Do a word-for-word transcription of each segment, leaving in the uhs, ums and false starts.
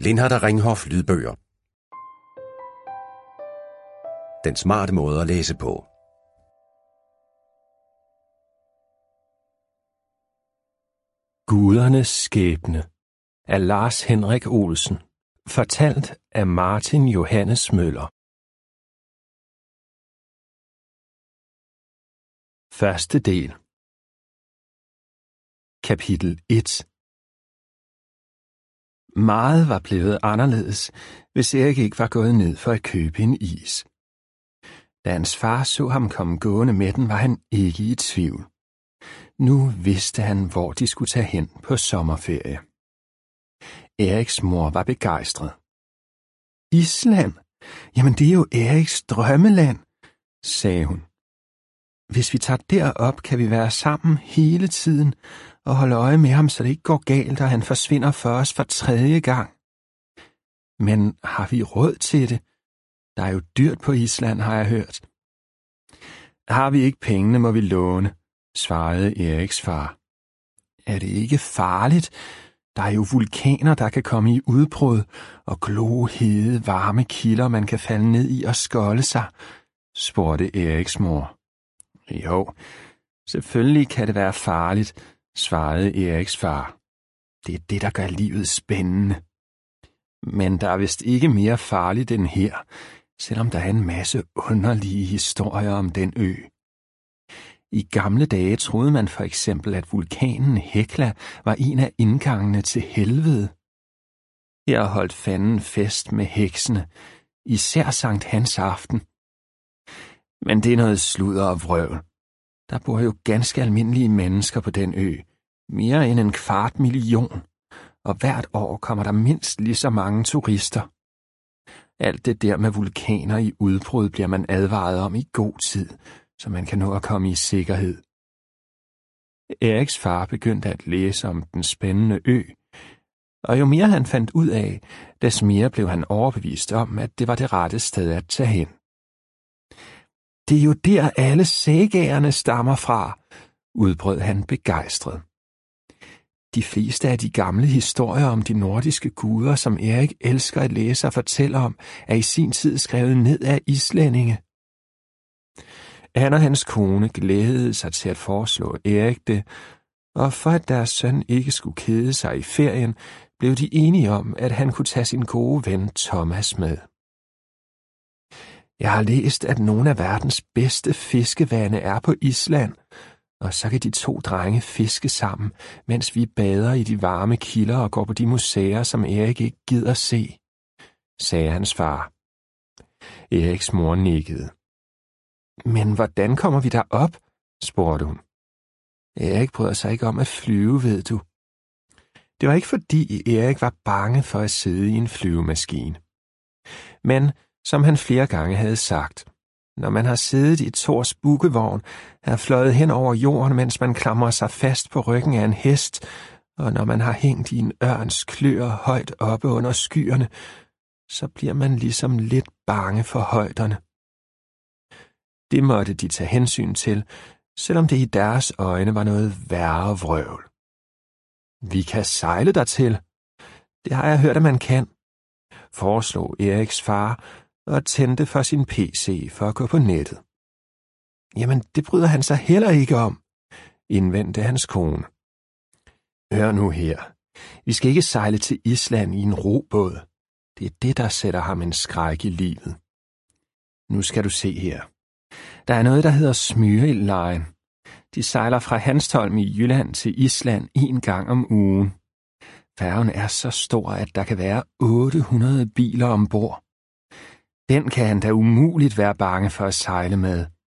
Lindhardt og Ringhof lydbøger. Den smarte måde at læse på. Gudernes skæbne af Lars Henrik Olsen. Fortalt af Martin Johannes Møller. Første del. Kapitel et. Meget var blevet anderledes, hvis Erik ikke var gået ned for at købe en is. Da hans far så ham komme gående med den, var han ikke i tvivl. Nu vidste han, hvor de skulle tage hen på sommerferie. Eriks mor var begejstret. Island? Jamen det er jo Eriks drømmeland, sagde hun. Hvis vi tager derop, kan vi være sammen hele tiden og holde øje med ham, så det ikke går galt, og han forsvinder for os for tredje gang. Men har vi råd til det? Der er jo dyrt på Island, har jeg hørt. Har vi ikke pengene, må vi låne, svarede Eriks far. Er det ikke farligt? Der er jo vulkaner, der kan komme i udbrud, og glohede, varme kilder, man kan falde ned i og skolde sig, spurgte Eriks mor. Jo, selvfølgelig kan det være farligt, svarede Eriks far. Det er det, der gør livet spændende. Men der er vist ikke mere farligt end her, selvom der er en masse underlige historier om den ø. I gamle dage troede man for eksempel, at vulkanen Hekla var en af indgangene til helvede. Her holdt fanden fest med heksene, især Sankt Hans aften. Men det er noget sludder og vrøvl. Der bor jo ganske almindelige mennesker på den ø, mere end en kvart million, og hvert år kommer der mindst lige så mange turister. Alt det der med vulkaner i udbrud bliver man advaret om i god tid, så man kan nå at komme i sikkerhed. Eriks far begyndte at læse om den spændende ø, og jo mere han fandt ud af, des mere blev han overbevist om, at det var det rette sted at tage hen. Det er jo der alle sagaerne stammer fra, udbrød han begejstret. De fleste af de gamle historier om de nordiske guder, som Erik elsker at læse og fortælle om, er i sin tid skrevet ned af islændinge. Han og hans kone glædede sig til at foreslå Erik det, og for at deres søn ikke skulle kede sig i ferien, blev de enige om, at han kunne tage sin gode ven Thomas med. Jeg har læst, at nogle af verdens bedste fiskevande er på Island, og så kan de to drenge fiske sammen, mens vi bader i de varme kilder og går på de museer, som Erik ikke gider se, sagde hans far. Eriks mor nikkede. Men hvordan kommer vi derop? Spurgte hun. Erik bryder sig ikke om at flyve, ved du. Det var ikke fordi Erik var bange for at sidde i en flyvemaskine. Men, som han flere gange havde sagt, når man har siddet i Thors bukkevogn, er fløjet hen over jorden, mens man klamrer sig fast på ryggen af en hest, og når man har hængt i en ørns kløer højt oppe under skyerne, så bliver man ligesom lidt bange for højderne. Det måtte de tage hensyn til, selvom det i deres øjne var noget værre vrøvl. Vi kan sejle dertil. Det har jeg hørt, at man kan, foreslog Eriks far og tændte for sin P C for at gå på nettet. Jamen, det bryder han sig heller ikke om, indvendte hans kone. Hør nu her. Vi skal ikke sejle til Island i en robåd. Det er det, der sætter ham en skræk i livet. Nu skal du se her. Der er noget, der hedder Smyril-lejen. De sejler fra Hanstholm i Jylland til Island en gang om ugen. Færgen er så stor, at der kan være otte hundrede biler ombord. Den kan han da umuligt være bange for at sejle med.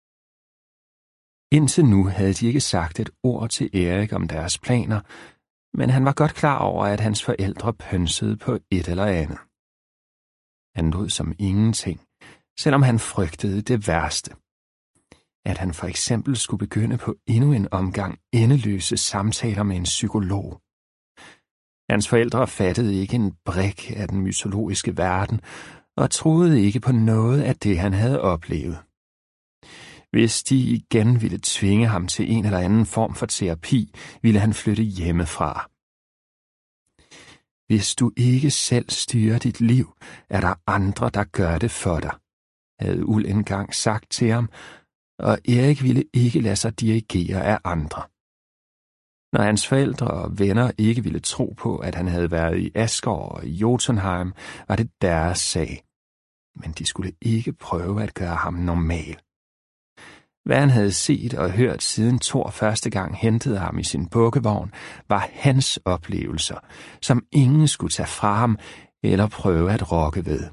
Indtil nu havde de ikke sagt et ord til Erik om deres planer, men han var godt klar over, at hans forældre pønsede på et eller andet. Han lod som ingenting, selvom han frygtede det værste. At han for eksempel skulle begynde på endnu en omgang endeløse samtaler med en psykolog. Hans forældre fattede ikke en brik af den mytologiske verden, og troede ikke på noget af det, han havde oplevet. Hvis de igen ville tvinge ham til en eller anden form for terapi, ville han flytte hjemmefra. Hvis du ikke selv styrer dit liv, er der andre, der gør det for dig, havde Uld engang sagt til ham, og Erik ville ikke lade sig dirigere af andre. Når hans forældre og venner ikke ville tro på, at han havde været i Asgård og i Jotunheim, var det deres sag. Men de skulle ikke prøve at gøre ham normal. Hvad han havde set og hørt siden Thor første gang hentede ham i sin bukkevogn, var hans oplevelser, som ingen skulle tage fra ham eller prøve at rokke ved.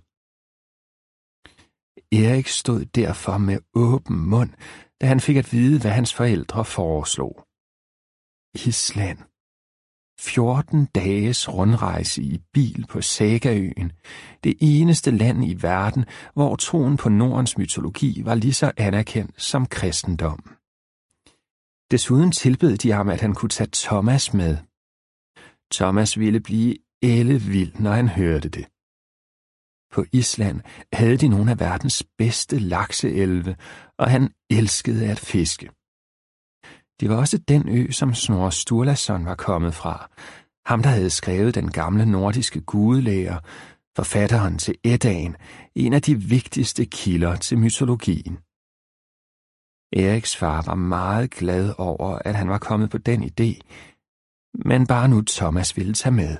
Erik stod derfor med åben mund, da han fik at vide, hvad hans forældre foreslog. Island. fjorten dages rundrejse i bil på Sagaøen, det eneste land i verden, hvor troen på Nordens mytologi var lige så anerkendt som kristendommen. Desuden tilbød de ham, at han kunne tage Thomas med. Thomas ville blive ellevild, når han hørte det. På Island havde de nogle af verdens bedste lakseelve, og han elskede at fiske. Det var også den ø, som Snorre Sturlason var kommet fra, ham der havde skrevet den gamle nordiske gudelære, forfatteren til Eddaen, en af de vigtigste kilder til mytologien. Eriks far var meget glad over, at han var kommet på den idé, men bare nu Thomas ville tage med.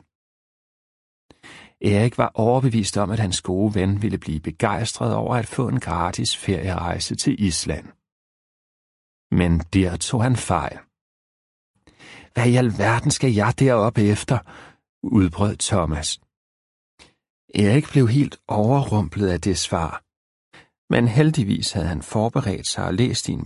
Erik var overbevist om, at hans gode ven ville blive begejstret over at få en gratis ferierejse til Island. Men der tog han fejl. Hvad i alverden skal jeg deroppe efter? Udbrød Thomas. Erik blev helt overrumplet af det svar. Men heldigvis havde han forberedt sig og læst i en